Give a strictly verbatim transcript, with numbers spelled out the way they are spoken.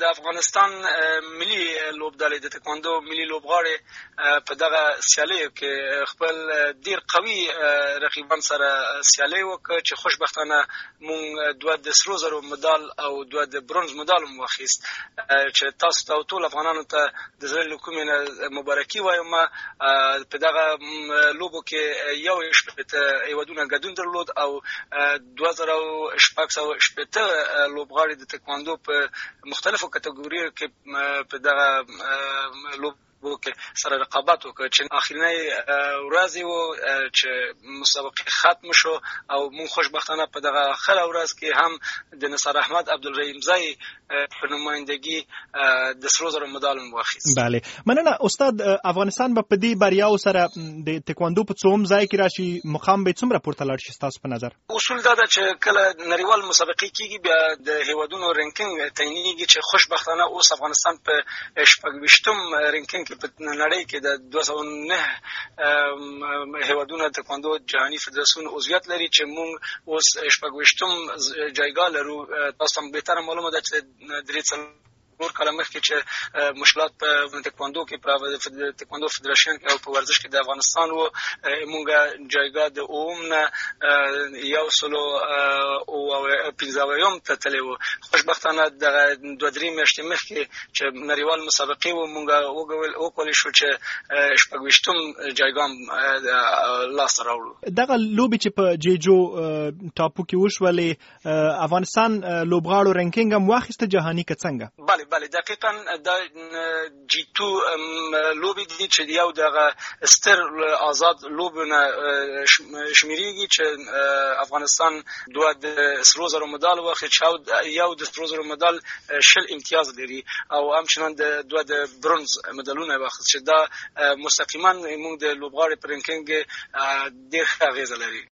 د افغانستان ملي لوبډلې د تکواندو ملي لوبغاړي په دغه سیالیو کې خپل ډېر قوي رقیبان سره سیالي وکړه چې خوشبختانه مونږ دوه د سرو زرو مډال او دوه د برونز مډال مو واخیست چې تاسو ته او ټول افغانانو ته د زړه له کومې نه مبارکي وایم. په دغه لوبو کې یو شپېته هېوادونه ګډون درلود او دوه زره شپږ سوه شپېته لوبغاړي د تکواندو په مختلفو کټګوریو کې په دغه لوب کې سره رقابت وکړ چې اخرنۍ ورځ و چې مسابقه ختم شو او مون خوشبختانه په دغه اخره ورځ کې هم د نصر احمد عبدالرحیم زئی په نمایندګي د سرو زرو مډال واخیست. بله مننه استاد. افغانستان به په دې بریاو سره د تکواندو په څوم ځای کې راشي مقام به څومره پورته لاړ شي ستاسو په نظر؟ اصول دا ده چې کله نړیوال مسابقې کېږي بیا د هیوادونو رینکینګ تعینېږي چې خوشبختانه اوس افغانستان په شپږ ویشتم رینکینګ په نړۍ کې د دوه سوه نه هیوادونه تکواندو جهاني فدراسیون عضویت لري چې موږ اوس شپږ ویشتم جایګاه لرو. تاسو هم بهتره معلومه ده چې درې څلور کاله مخکې چې مشکلات په تکواندو کې په تکواندو فدراسیون کې او په ورزش کې د افغانستان و موږ جایګاه د اووم نه یو سلو پنځه اویایم ته تللی و. خوشبختانه دغه دوه درې میاشتې مخکې چې نړیوال مسابقې و موږ وکولی شو چې شپږ ویشتم جایګاه لاسته راوړو. دغه لوبې چې په جیجو ټاپو کې وشولې افغانستان لوبغاړو رینکینګ هم واخیسته جهاني که څنګه؟ بله بله دقیقا دا جی ټو لوبې دي چې یو دغه ستر آزاد لوبونه شمیرېږي چې افغانستان دوه د سرو زرو مډال واخیست، یو د سرو زرو مډال شل امتیاز لري او همچنان د دوه د برونز مډالونه واخیست چې دا مستقیما موږ د لوبغاړي په رینکینګ ډېر ښه اغېزه لري.